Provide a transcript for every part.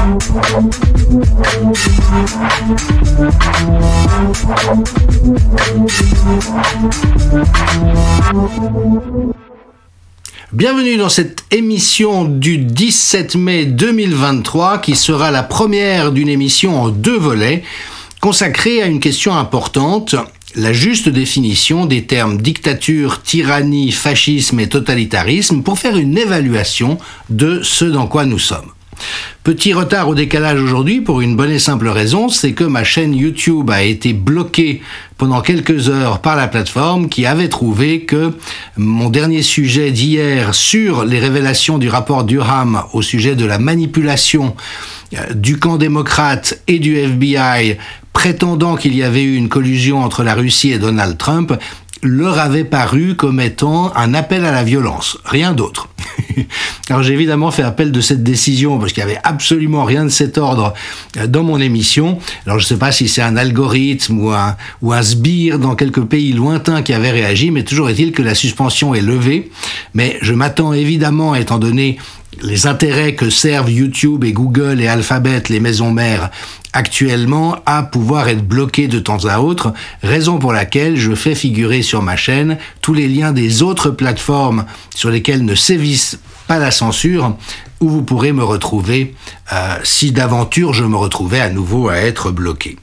Bienvenue dans cette émission du 17 mai 2023 qui sera la première d'une émission en 2 volets consacrée à une question importante, la juste définition des termes dictature, tyrannie, fascisme et totalitarisme pour faire une évaluation de ce dans quoi nous sommes. Petit retard au décalage aujourd'hui pour une bonne et simple raison, c'est que ma chaîne YouTube a été bloquée pendant quelques heures par la plateforme qui avait trouvé que mon dernier sujet d'hier sur les révélations du rapport Durham au sujet de la manipulation du camp démocrate et du FBI prétendant qu'il y avait eu une collusion entre la Russie et Donald Trump leur avait paru comme étant un appel à la violence, rien d'autre. Alors j'ai évidemment fait appel de cette décision parce qu'il n'y avait absolument rien de cet ordre dans mon émission. Alors je ne sais pas si c'est un algorithme ou un sbire dans quelques pays lointains qui avait réagi, mais toujours est-il que la suspension est levée. Mais je m'attends évidemment, étant donné les intérêts que servent YouTube et Google et Alphabet, les maisons mères, actuellement, à pouvoir être bloqué de temps à autre, raison pour laquelle je fais figurer sur ma chaîne tous les liens des autres plateformes sur lesquelles ne sévisse pas la censure, où vous pourrez me retrouver si d'aventure je me retrouvais à nouveau à être bloqué.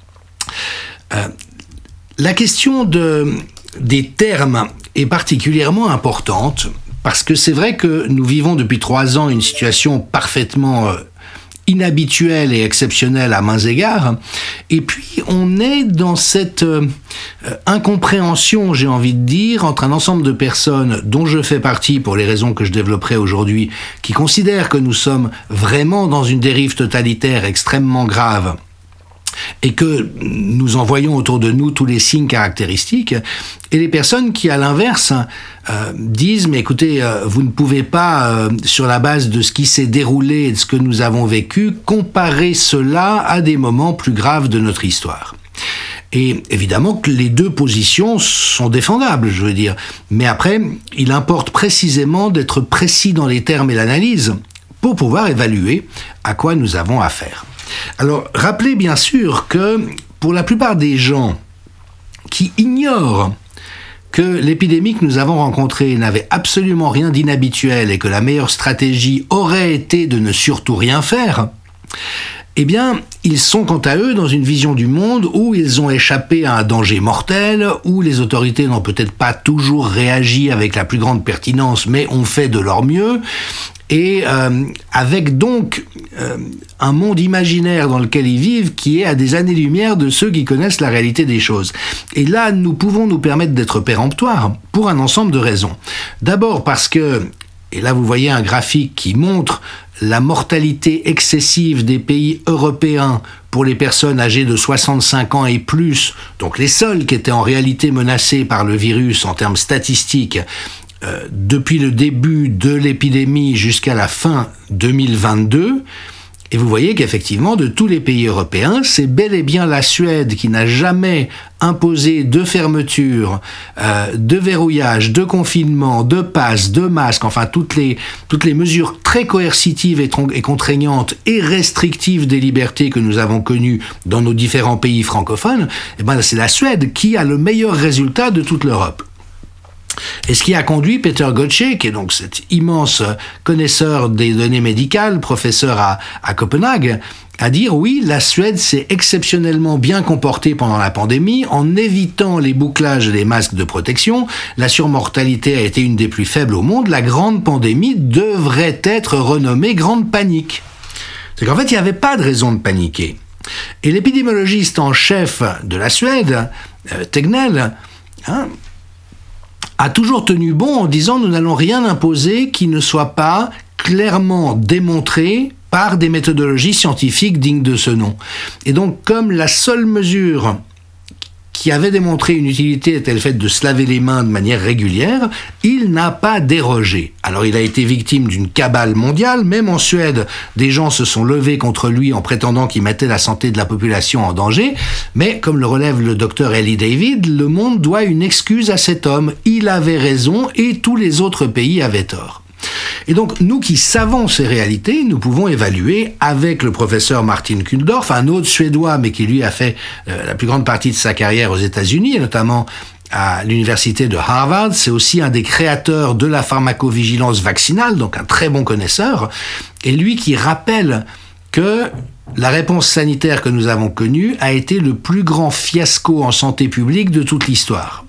La question des termes est particulièrement importante, parce que c'est vrai que nous vivons depuis 3 ans une situation parfaitement inhabituelle et exceptionnelle à maints égards, et puis on est dans cette incompréhension, j'ai envie de dire, entre un ensemble de personnes dont je fais partie pour les raisons que je développerai aujourd'hui, qui considèrent que nous sommes vraiment dans une dérive totalitaire extrêmement grave, et que nous en voyons autour de nous tous les signes caractéristiques, et les personnes qui, à l'inverse, disent « mais écoutez, vous ne pouvez pas, sur la base de ce qui s'est déroulé et de ce que nous avons vécu, comparer cela à des moments plus graves de notre histoire ». Et évidemment que les 2 positions sont défendables, je veux dire. Mais après, il importe précisément d'être précis dans les termes et l'analyse pour pouvoir évaluer à quoi nous avons affaire. Alors, rappelez bien sûr que pour la plupart des gens qui ignorent que l'épidémie que nous avons rencontrée n'avait absolument rien d'inhabituel et que la meilleure stratégie aurait été de ne surtout rien faire, eh bien, ils sont quant à eux dans une vision du monde où ils ont échappé à un danger mortel, où les autorités n'ont peut-être pas toujours réagi avec la plus grande pertinence, mais ont fait de leur mieux, et avec donc un monde imaginaire dans lequel ils vivent qui est à des années-lumière de ceux qui connaissent la réalité des choses. Et là, nous pouvons nous permettre d'être péremptoires pour un ensemble de raisons. D'abord parce que, et là vous voyez un graphique qui montre la mortalité excessive des pays européens pour les personnes âgées de 65 ans et plus, donc les seuls qui étaient en réalité menacés par le virus en termes statistiques, depuis le début de l'épidémie jusqu'à la fin 2022, et vous voyez qu'effectivement, de tous les pays européens, c'est bel et bien la Suède qui n'a jamais imposé de fermeture, de verrouillage, de confinement, de passe, de masque, enfin toutes les mesures très coercitives et contraignantes et restrictives des libertés que nous avons connues dans nos différents pays francophones. Et ben c'est la Suède qui a le meilleur résultat de toute l'Europe. Et ce qui a conduit Peter Gøtzsche, qui est donc cet immense connaisseur des données médicales, professeur à Copenhague, à dire oui, la Suède s'est exceptionnellement bien comportée pendant la pandémie en évitant les bouclages et les masques de protection. La surmortalité a été une des plus faibles au monde. La grande pandémie devrait être renommée grande panique. C'est qu'en fait, il n'y avait pas de raison de paniquer. Et l'épidémiologiste en chef de la Suède, Tegnell, a toujours tenu bon en disant « nous n'allons rien imposer qui ne soit pas clairement démontré par des méthodologies scientifiques dignes de ce nom ». Et donc, comme la seule mesure qui avait démontré une utilité était le fait de se laver les mains de manière régulière, il n'a pas dérogé. Alors il a été victime d'une cabale mondiale, même en Suède, des gens se sont levés contre lui en prétendant qu'il mettait la santé de la population en danger, mais comme le relève le docteur Ellie David, le monde doit une excuse à cet homme. Il avait raison et tous les autres pays avaient tort. Et donc, nous qui savons ces réalités, nous pouvons évaluer avec le professeur Martin Kulldorff, un autre Suédois, mais qui lui a fait la plus grande partie de sa carrière aux États-Unis, et notamment à l'université de Harvard. C'est aussi un des créateurs de la pharmacovigilance vaccinale, donc un très bon connaisseur, et lui qui rappelle que la réponse sanitaire que nous avons connue a été le plus grand fiasco en santé publique de toute l'histoire.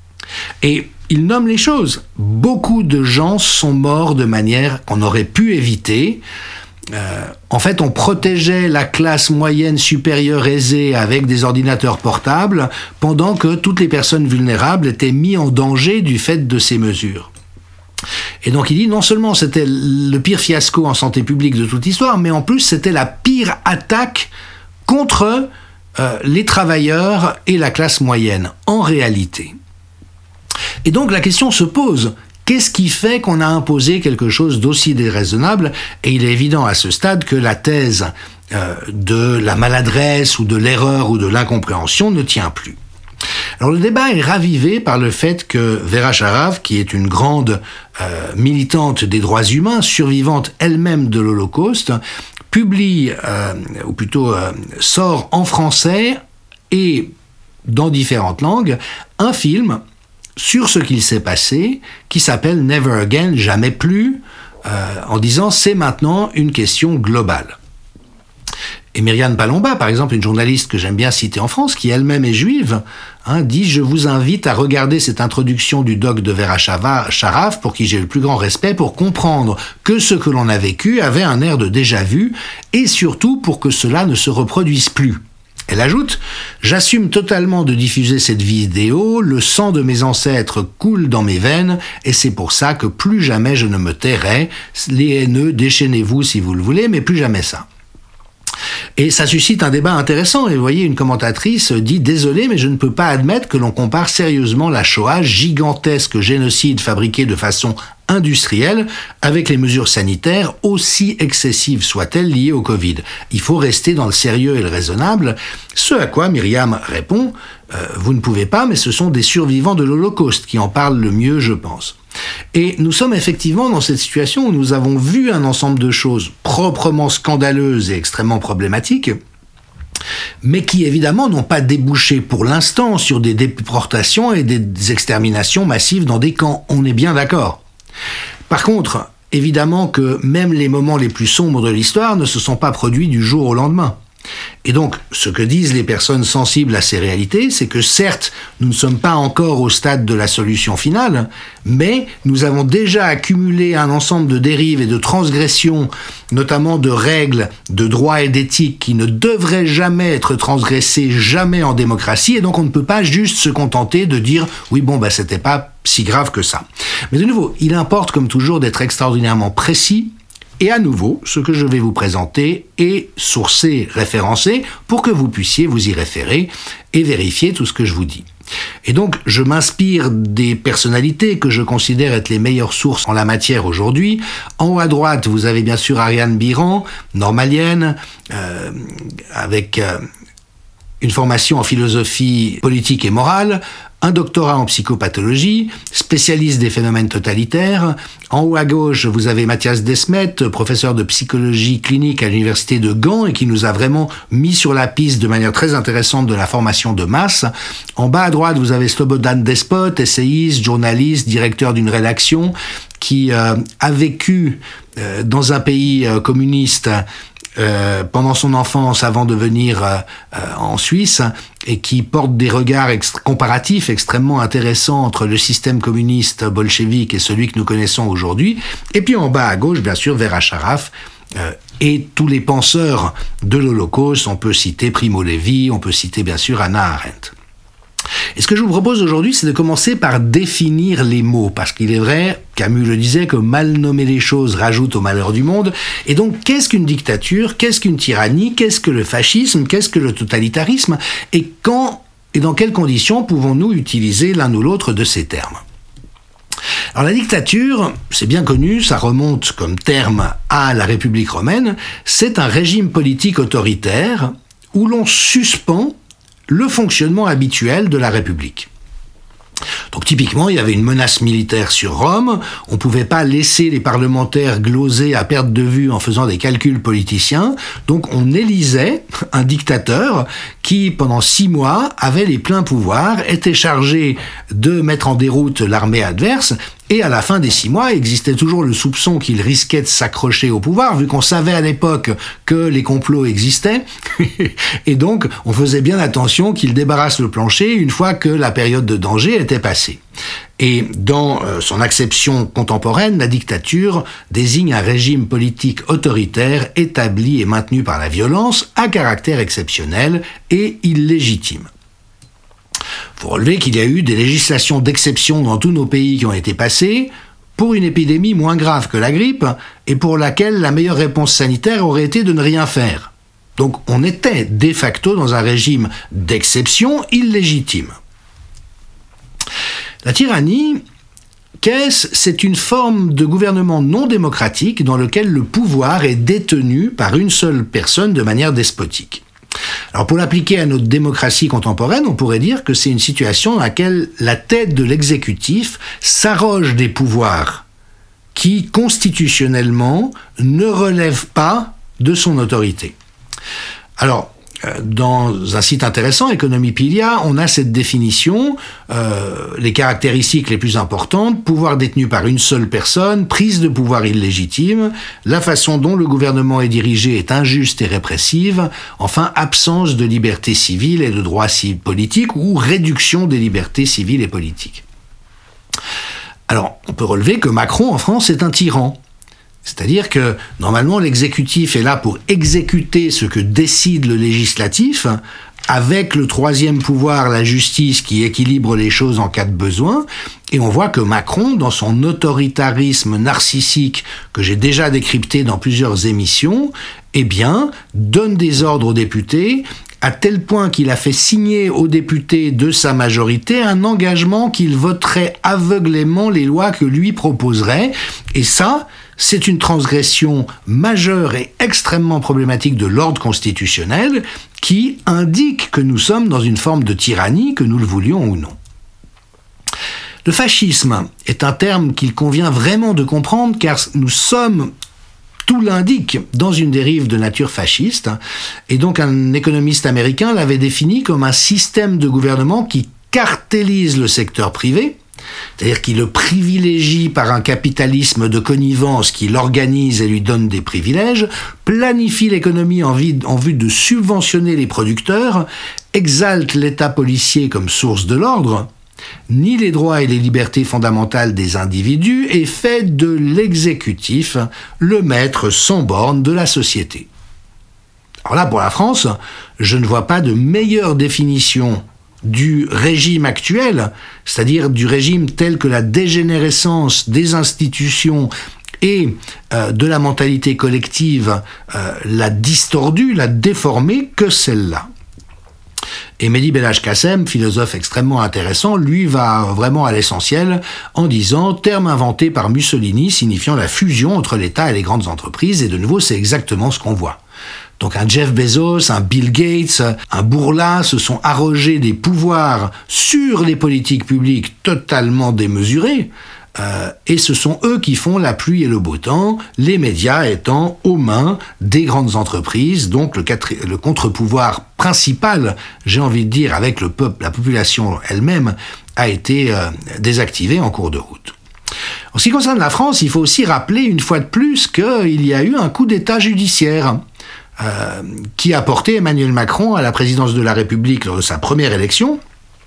Et il nomme les choses. Beaucoup de gens sont morts de manière qu'on aurait pu éviter. En fait, on protégeait la classe moyenne supérieure aisée avec des ordinateurs portables, pendant que toutes les personnes vulnérables étaient mises en danger du fait de ces mesures. Et donc il dit, non seulement c'était le pire fiasco en santé publique de toute l'histoire, mais en plus c'était la pire attaque contre les travailleurs et la classe moyenne, en réalité. Et donc la question se pose, qu'est-ce qui fait qu'on a imposé quelque chose d'aussi déraisonnable? Et il est évident à ce stade que la thèse de la maladresse ou de l'erreur ou de l'incompréhension ne tient plus. Alors le débat est ravivé par le fait que Vera Sharav, qui est une grande militante des droits humains, survivante elle-même de l'Holocauste, publie, ou plutôt sort en français et dans différentes langues, un film sur ce qu'il s'est passé, qui s'appelle Never Again, jamais plus, en disant c'est maintenant une question globale. Et Myriam Palomba, par exemple, une journaliste que j'aime bien citer en France, qui elle-même est juive, dit « Je vous invite à regarder cette introduction du doc de Vera Sharav, pour qui j'ai le plus grand respect, pour comprendre que ce que l'on a vécu avait un air de déjà-vu, et surtout pour que cela ne se reproduise plus. » Elle ajoute « J'assume totalement de diffuser cette vidéo, le sang de mes ancêtres coule dans mes veines, et c'est pour ça que plus jamais je ne me tairai. Les haineux, déchaînez-vous si vous le voulez, mais plus jamais ça. » Et ça suscite un débat intéressant, et vous voyez, une commentatrice dit « Désolé, mais je ne peux pas admettre que l'on compare sérieusement la Shoah, gigantesque génocide fabriqué de façon industrielle, avec les mesures sanitaires, aussi excessives soient-elles liées au Covid. Il faut rester dans le sérieux et le raisonnable. » Ce à quoi Myriam répond « Vous ne pouvez pas, mais ce sont des survivants de l'Holocauste qui en parlent le mieux, je pense. » Et nous sommes effectivement dans cette situation où nous avons vu un ensemble de choses proprement scandaleuses et extrêmement problématiques, mais qui évidemment n'ont pas débouché pour l'instant sur des déportations et des exterminations massives dans des camps. On est bien d'accord. Par contre, évidemment que même les moments les plus sombres de l'histoire ne se sont pas produits du jour au lendemain. Et donc, ce que disent les personnes sensibles à ces réalités, c'est que certes, nous ne sommes pas encore au stade de la solution finale, mais nous avons déjà accumulé un ensemble de dérives et de transgressions, notamment de règles, de droits et d'éthique qui ne devraient jamais être transgressées, jamais en démocratie, et donc on ne peut pas juste se contenter de dire « oui, bon, c'était pas si grave que ça ». Mais de nouveau, il importe comme toujours d'être extraordinairement précis. Et à nouveau, ce que je vais vous présenter est sourcé, référencé, pour que vous puissiez vous y référer et vérifier tout ce que je vous dis. Et donc, je m'inspire des personnalités que je considère être les meilleures sources en la matière aujourd'hui. En haut à droite, vous avez bien sûr Ariane Biran, normalienne, avec une formation en philosophie politique et morale, un doctorat en psychopathologie, spécialiste des phénomènes totalitaires. En haut à gauche, vous avez Mathias Desmet, professeur de psychologie clinique à l'université de Gand et qui nous a vraiment mis sur la piste de manière très intéressante de la formation de masse. En bas à droite, vous avez Slobodan Despot, essayiste, journaliste, directeur d'une rédaction qui a vécu dans un pays communiste pendant son enfance avant de venir en Suisse et qui porte des regards comparatifs extrêmement intéressants entre le système communiste bolchevique et celui que nous connaissons aujourd'hui. Et puis en bas à gauche, bien sûr, Vera Sharav et tous les penseurs de l'Holocauste. On peut citer Primo Levi, on peut citer bien sûr Hannah Arendt. Et ce que je vous propose aujourd'hui, c'est de commencer par définir les mots, parce qu'il est vrai, Camus le disait, que mal nommer les choses rajoute au malheur du monde. Et donc, qu'est-ce qu'une dictature? Qu'est-ce qu'une tyrannie? Qu'est-ce que le fascisme? Qu'est-ce que le totalitarisme? Et quand et dans quelles conditions pouvons-nous utiliser l'un ou l'autre de ces termes? Alors la dictature, c'est bien connu, ça remonte comme terme à la République romaine, c'est un régime politique autoritaire où l'on suspend le fonctionnement habituel de la République. Donc typiquement, il y avait une menace militaire sur Rome, on ne pouvait pas laisser les parlementaires gloser à perte de vue en faisant des calculs politiciens, donc on élisait un dictateur qui, pendant 6 mois, avait les pleins pouvoirs, était chargé de mettre en déroute l'armée adverse, et à la fin des 6 mois, existait toujours le soupçon qu'il risquait de s'accrocher au pouvoir, vu qu'on savait à l'époque que les complots existaient, et donc on faisait bien attention qu'il débarrasse le plancher une fois que la période de danger était passée. Et dans son acception contemporaine, la dictature désigne un régime politique autoritaire établi et maintenu par la violence à caractère exceptionnel et illégitime. Il faut relever qu'il y a eu des législations d'exception dans tous nos pays qui ont été passées pour une épidémie moins grave que la grippe et pour laquelle la meilleure réponse sanitaire aurait été de ne rien faire. Donc on était de facto dans un régime d'exception illégitime. La tyrannie, qu'est-ce ? C'est une forme de gouvernement non démocratique dans lequel le pouvoir est détenu par une seule personne de manière despotique. Alors pour l'appliquer à notre démocratie contemporaine, on pourrait dire que c'est une situation dans laquelle la tête de l'exécutif s'arroge des pouvoirs qui, constitutionnellement, ne relèvent pas de son autorité. Alors, dans un site intéressant, Economiepedia, on a cette définition, les caractéristiques les plus importantes: pouvoir détenu par une seule personne, prise de pouvoir illégitime, la façon dont le gouvernement est dirigé est injuste et répressive, enfin absence de liberté civile et de droits politiques ou réduction des libertés civiles et politiques. Alors, on peut relever que Macron en France est un tyran. C'est-à-dire que, normalement, l'exécutif est là pour exécuter ce que décide le législatif, avec le troisième pouvoir, la justice, qui équilibre les choses en cas de besoin. Et on voit que Macron, dans son autoritarisme narcissique, que j'ai déjà décrypté dans plusieurs émissions, eh bien, donne des ordres aux députés, à tel point qu'il a fait signer aux députés de sa majorité un engagement qu'il voterait aveuglément les lois que lui proposerait. Et ça, c'est une transgression majeure et extrêmement problématique de l'ordre constitutionnel qui indique que nous sommes dans une forme de tyrannie, que nous le voulions ou non. Le fascisme est un terme qu'il convient vraiment de comprendre car nous sommes, tout l'indique, dans une dérive de nature fasciste. Et donc un économiste américain l'avait défini comme un système de gouvernement qui cartélise le secteur privé, c'est-à-dire qu'il le privilégie par un capitalisme de connivence qui l'organise et lui donne des privilèges, planifie l'économie en vue de subventionner les producteurs, exalte l'État policier comme source de l'ordre, nie les droits et les libertés fondamentales des individus et fait de l'exécutif le maître sans borne de la société. Alors là, pour la France, je ne vois pas de meilleure définition du régime actuel, c'est-à-dire du régime tel que la dégénérescence des institutions et de la mentalité collective l'a distordue, l'a déformée, que celle-là. Et Mehdi Belhaj-Kassem, philosophe extrêmement intéressant, lui va vraiment à l'essentiel en disant « terme inventé par Mussolini signifiant la fusion entre l'État et les grandes entreprises », et de nouveau c'est exactement ce qu'on voit. Donc un Jeff Bezos, un Bill Gates, un Bourla se sont arrogés des pouvoirs sur les politiques publiques totalement démesurés, et ce sont eux qui font la pluie et le beau temps, les médias étant aux mains des grandes entreprises, donc le contre-pouvoir principal, j'ai envie de dire, avec le peuple, la population elle-même, a été désactivé en cours de route. En ce qui concerne la France, il faut aussi rappeler une fois de plus qu'il y a eu un coup d'État judiciaire qui a porté Emmanuel Macron à la présidence de la République lors de sa première élection.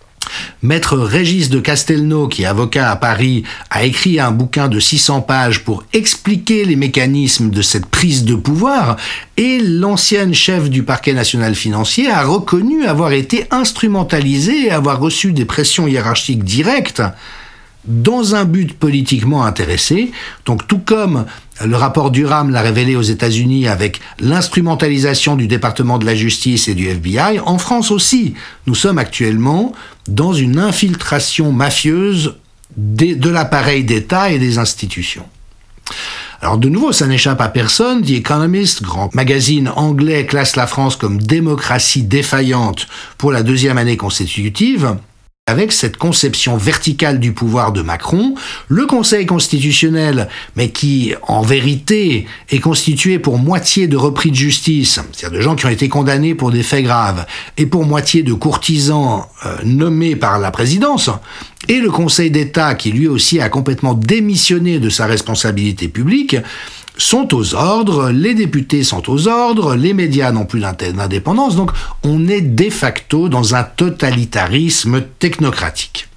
Maître Régis de Castelnau, qui est avocat à Paris, a écrit un bouquin de 600 pages pour expliquer les mécanismes de cette prise de pouvoir, et l'ancienne chef du parquet national financier a reconnu avoir été instrumentalisée et avoir reçu des pressions hiérarchiques directes dans un but politiquement intéressé. Donc tout comme le rapport Durham l'a révélé aux États-Unis avec l'instrumentalisation du département de la justice et du FBI, en France aussi, nous sommes actuellement dans une infiltration mafieuse de l'appareil d'État et des institutions. Alors de nouveau, ça n'échappe à personne. The Economist, grand magazine anglais, classe la France comme démocratie défaillante pour la 2e année consécutive. avec cette conception verticale du pouvoir de Macron, le Conseil constitutionnel, mais qui, en vérité, est constitué pour moitié de repris de justice, c'est-à-dire de gens qui ont été condamnés pour des faits graves, et pour moitié de courtisans nommés par la présidence, et le Conseil d'État, qui lui aussi a complètement démissionné de sa responsabilité publique, sont aux ordres, les députés sont aux ordres, les médias n'ont plus d'indépendance, donc on est de facto dans un totalitarisme technocratique.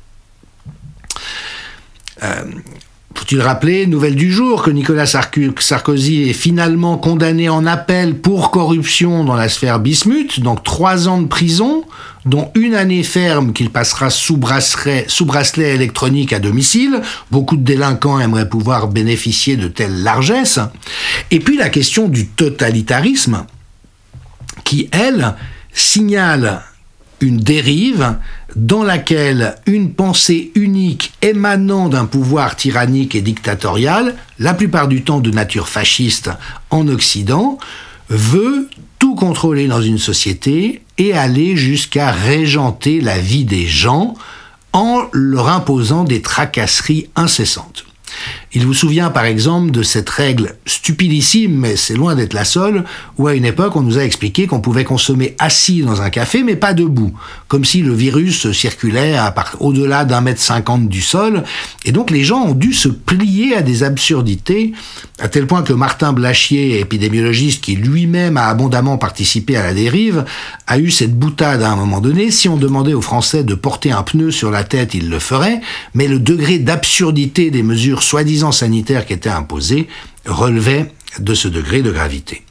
Faut-il rappeler, nouvelle du jour, que Nicolas Sarkozy est finalement condamné en appel pour corruption dans la sphère Bismuth, donc 3 ans de prison, dont 1 année ferme qu'il passera sous bracelet électronique à domicile. Beaucoup de délinquants aimeraient pouvoir bénéficier de telles largesses. Et puis la question du totalitarisme, qui, elle, signale une dérive dans laquelle une pensée unique émanant d'un pouvoir tyrannique et dictatorial, la plupart du temps de nature fasciste en Occident, veut tout contrôler dans une société et aller jusqu'à régenter la vie des gens en leur imposant des tracasseries incessantes. Il vous souvient par exemple de cette règle stupidissime, mais c'est loin d'être la seule, où à une époque on nous a expliqué qu'on pouvait consommer assis dans un café mais pas debout, comme si le virus circulait au-delà d'1,50 m du sol, et donc les gens ont dû se plier à des absurdités, à tel point que Martin Blachier, épidémiologiste qui lui-même a abondamment participé à la dérive, a eu cette boutade à un moment donné: si on demandait aux Français de porter un pneu sur la tête, ils le feraient, mais le degré d'absurdité des mesures soi-disant sanitaires qui étaient imposées relevait de ce degré de gravité.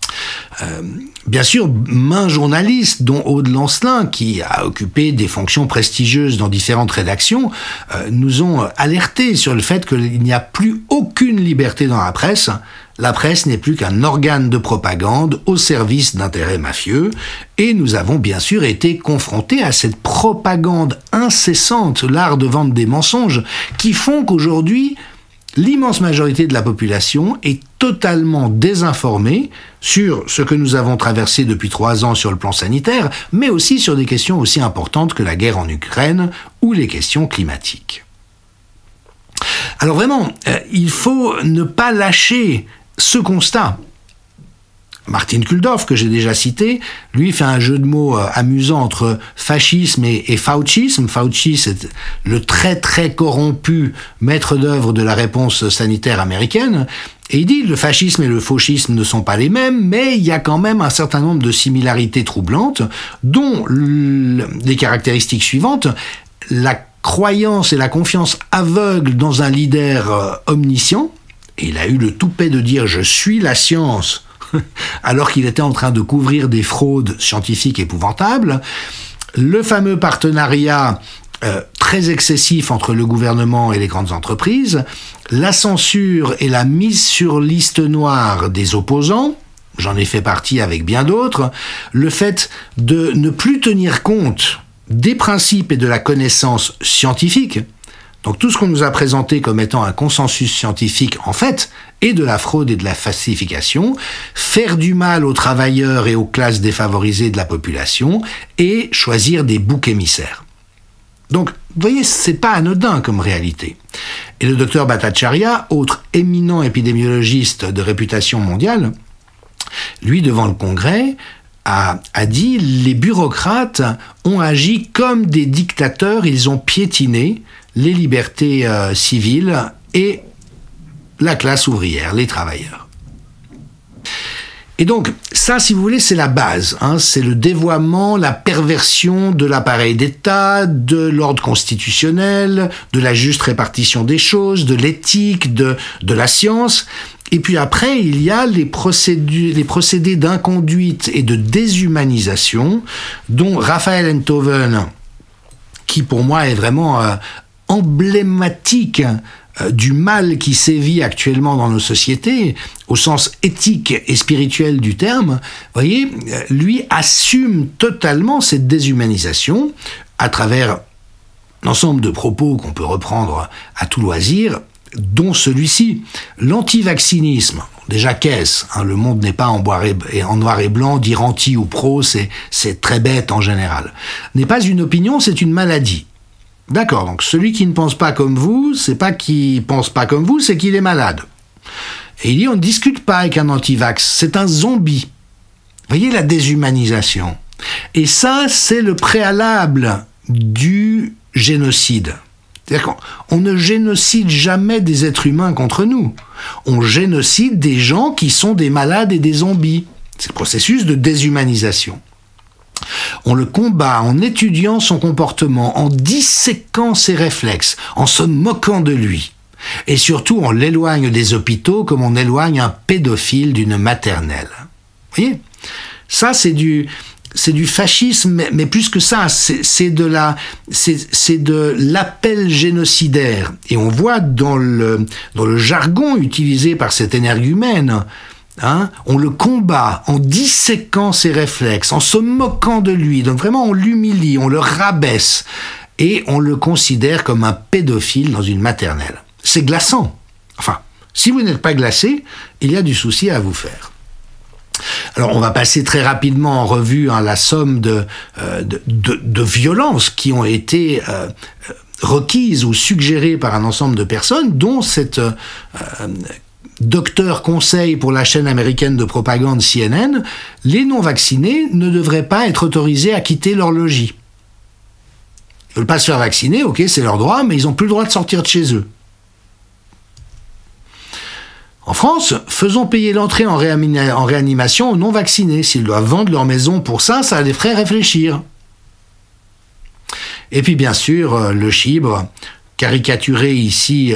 Bien sûr, maints journalistes, dont Aude Lancelin, qui a occupé des fonctions prestigieuses dans différentes rédactions, nous ont alertés sur le fait qu'il n'y a plus aucune liberté dans la presse. La presse n'est plus qu'un organe de propagande au service d'intérêts mafieux, et nous avons bien sûr été confrontés à cette propagande incessante, l'art de vendre des mensonges, qui font qu'aujourd'hui, l'immense majorité de la population est totalement désinformée sur ce que nous avons traversé depuis 3 ans sur le plan sanitaire, mais aussi sur des questions aussi importantes que la guerre en Ukraine ou les questions climatiques. Alors vraiment, il faut ne pas lâcher ce constat. Martin Kulldorff, que j'ai déjà cité, lui fait un jeu de mots amusant entre fascisme et faucisme. Fauci, c'est le très très corrompu maître d'œuvre de la réponse sanitaire américaine. Et il dit, le fascisme et le fauchisme ne sont pas les mêmes, mais il y a quand même un certain nombre de similarités troublantes, dont les caractéristiques suivantes: la croyance et la confiance aveugle dans un leader omniscient. Et il a eu le toupet de dire « je suis la science », alors qu'il était en train de couvrir des fraudes scientifiques épouvantables, le fameux partenariat très excessif entre le gouvernement et les grandes entreprises, la censure et la mise sur liste noire des opposants, j'en ai fait partie avec bien d'autres, le fait de ne plus tenir compte des principes et de la connaissance scientifique. Donc tout ce qu'on nous a présenté comme étant un consensus scientifique, en fait, est de la fraude et de la falsification, faire du mal aux travailleurs et aux classes défavorisées de la population, et choisir des boucs émissaires. Donc, vous voyez, c'est pas anodin comme réalité. Et le docteur Bhattacharya, autre éminent épidémiologiste de réputation mondiale, lui, devant le Congrès, a dit: les bureaucrates ont agi comme des dictateurs, ils ont piétiné les libertés civiles et la classe ouvrière, les travailleurs. Et donc, ça, si vous voulez, c'est la base. C'est le dévoiement, la perversion de l'appareil d'État, de l'ordre constitutionnel, de la juste répartition des choses, de l'éthique, de la science. Et puis après, il y a les procédés d'inconduite et de déshumanisation, dont Raphaël Enthoven, qui pour moi est vraiment emblématique du mal qui sévit actuellement dans nos sociétés, au sens éthique et spirituel du terme, vous voyez, lui assume totalement cette déshumanisation à travers l'ensemble de propos qu'on peut reprendre à tout loisir, dont celui-ci. L'antivaccinisme, déjà qu'est-ce ? Le monde n'est pas en noir et blanc, dire anti ou pro, c'est très bête en général. N'est pas une opinion, c'est une maladie. D'accord, donc celui qui ne pense pas comme vous, c'est pas qu'il pense pas comme vous, c'est qu'il est malade. Et il dit, on ne discute pas avec un anti-vax, c'est un zombie. Vous voyez la déshumanisation. Et ça, c'est le préalable du génocide. C'est-à-dire qu'on ne génocide jamais des êtres humains contre nous. On génocide des gens qui sont des malades et des zombies. C'est le processus de déshumanisation. On le combat en étudiant son comportement, en disséquant ses réflexes, en se moquant de lui. Et surtout, on l'éloigne des hôpitaux comme on éloigne un pédophile d'une maternelle. Vous voyez ? Ça, c'est du fascisme, mais plus que ça, c'est de l'appel génocidaire. Et on voit dans le jargon utilisé par cet énergumène, on le combat en disséquant ses réflexes, en se moquant de lui. Donc vraiment, on l'humilie, on le rabaisse et on le considère comme un pédophile dans une maternelle. C'est glaçant. Enfin, si vous n'êtes pas glacé, il y a du souci à vous faire. Alors, on va passer très rapidement en revue la somme de violences qui ont été requises ou suggérées par un ensemble de personnes, dont cette docteur conseil pour la chaîne américaine de propagande CNN. Les non-vaccinés ne devraient pas être autorisés à quitter leur logis. Ils ne veulent pas se faire vacciner, ok, c'est leur droit, mais ils n'ont plus le droit de sortir de chez eux. En France, faisons payer l'entrée en réanimation aux non-vaccinés. S'ils doivent vendre leur maison pour ça les ferait réfléchir. Et puis bien sûr, le chibre, caricaturé ici,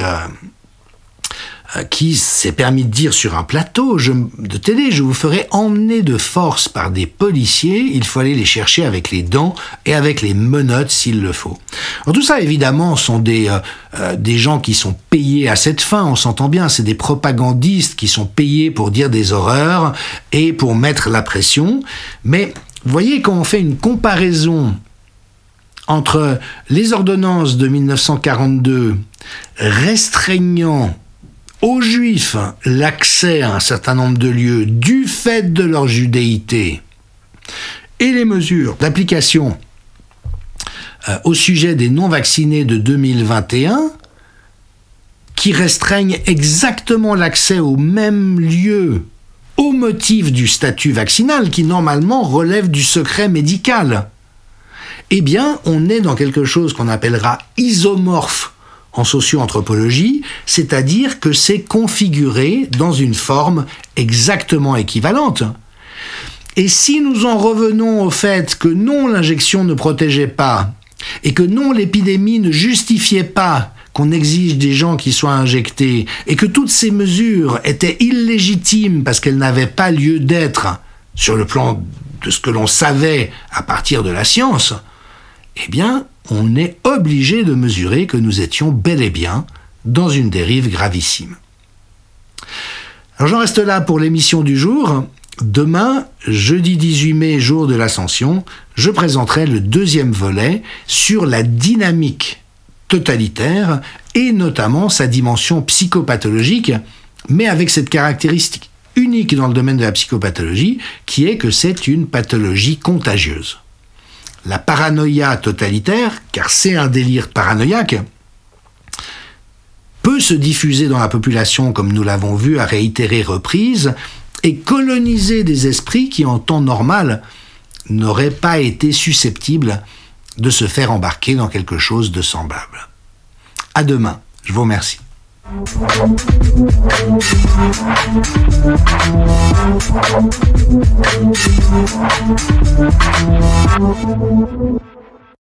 qui s'est permis de dire sur un plateau de télé, je vous ferai emmener de force par des policiers, il faut aller les chercher avec les dents et avec les menottes s'il le faut. Alors tout ça, évidemment, sont des gens qui sont payés à cette fin, on s'entend bien, c'est des propagandistes qui sont payés pour dire des horreurs et pour mettre la pression. Mais vous voyez, quand on fait une comparaison entre les ordonnances de 1942 restreignant aux Juifs l'accès à un certain nombre de lieux du fait de leur judéité et les mesures d'application au sujet des non-vaccinés de 2021 qui restreignent exactement l'accès aux mêmes lieux au motif du statut vaccinal qui normalement relève du secret médical. Eh bien, on est dans quelque chose qu'on appellera isomorphe en socio-anthropologie, c'est-à-dire que c'est configuré dans une forme exactement équivalente. Et si nous en revenons au fait que non, l'injection ne protégeait pas, et que non, l'épidémie ne justifiait pas qu'on exige des gens qui soient injectés, et que toutes ces mesures étaient illégitimes parce qu'elles n'avaient pas lieu d'être sur le plan de ce que l'on savait à partir de la science, eh bien, on est obligé de mesurer que nous étions bel et bien dans une dérive gravissime. Alors j'en reste là pour l'émission du jour. Demain, jeudi 18 mai, jour de l'Ascension, je présenterai le deuxième volet sur la dynamique totalitaire et notamment sa dimension psychopathologique, mais avec cette caractéristique unique dans le domaine de la psychopathologie, qui est que c'est une pathologie contagieuse. La paranoïa totalitaire, car c'est un délire paranoïaque, peut se diffuser dans la population, comme nous l'avons vu à réitérées reprises, et coloniser des esprits qui, en temps normal, n'auraient pas été susceptibles de se faire embarquer dans quelque chose de semblable. À demain. Je vous remercie.